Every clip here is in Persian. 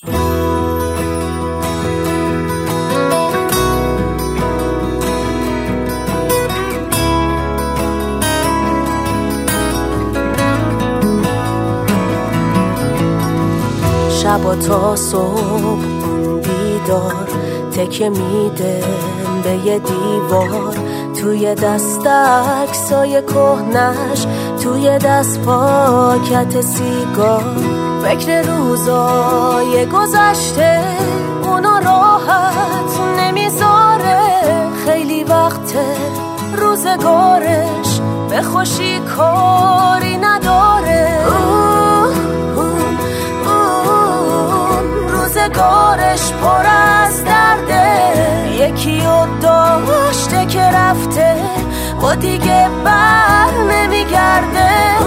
شبا تا صبح بیدار تکیه میده به یه دیوار، توی دست عکسای کهنش، توی دست پاکت سیگار. فکر روزای گذشته اونا راحت نمیذاره، خیلی وقته روزگارش به خوشی کاری نداره. روزگارش پر از درده، یکی رو داشته که رفته و دیگه بر نمیگرده.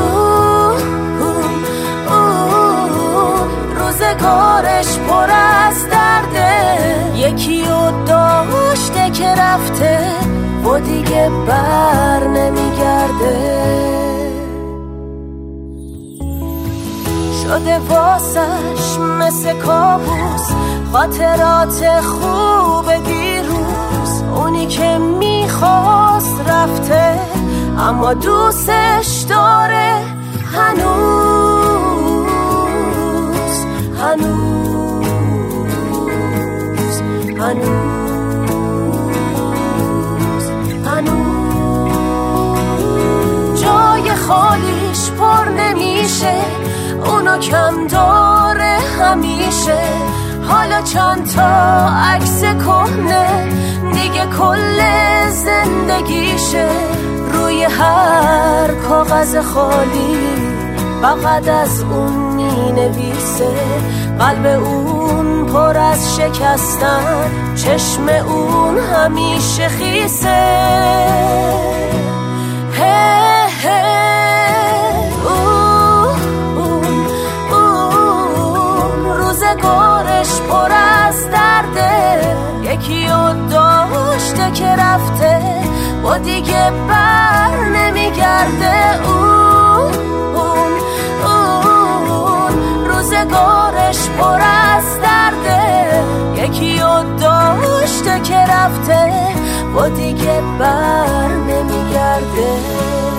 روزگارش پر از درده، یکی رو داشته که رفته و دیگه بر نمیگرده. شده واسش مثل کابوس خاطرات خوب دیروز، اونی که میخواست رفته اما دوستش داره هنوز هنوز هنوز هنوز. جای خالیش پر نمیشه، اونو کم داره همیشه. حالا چند تا عکس کهنه دیگه کل زندگیشه، روی هر کاغذ خالی فقط از اون می نویسه. قلب اون پر از شکستن، چشم اون همیشه خیسه. روزگارش پر از درده، یکی رو داشته که رفته و دیگه بر نمیگرده. روزگارش پر از درده، یکی رو داشته که رفته و دیگه بر نمیگرده.